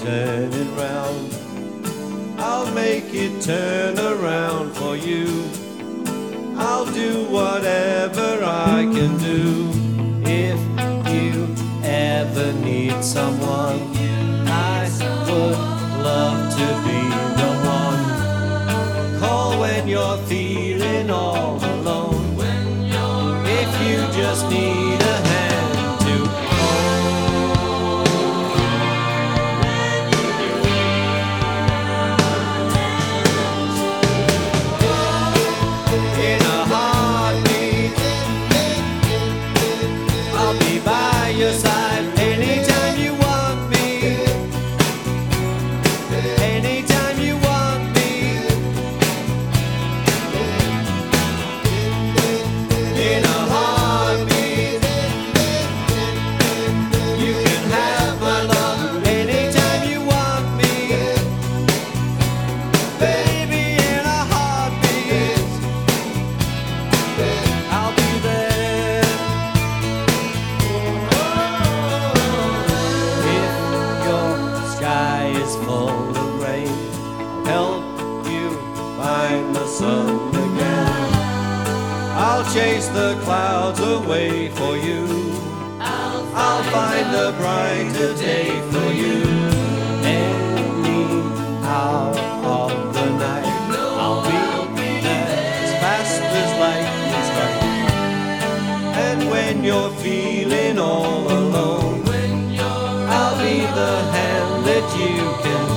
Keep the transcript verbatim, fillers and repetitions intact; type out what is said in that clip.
turn it round. I'll make it turn around for you. I'll do whatever I can do. If you ever need someone, I would love to be the one. Call when you're feeling all alone. If you just need a hand to hold. In a heartbeat, I'll be by your side anytime you want me. Anytime you want me. In a heartbeat, you can have my love anytime you want me. Baby, in a heartbeat, I'll be there. If your sky is full of rain, I'll help you find the sun again. I'll chase the clouds away for you. I'll find a brighter day for you. Any hour of the night, I'll be there as fast as lightning strikes. And when you're feeling all alone, I'll be the hand that you can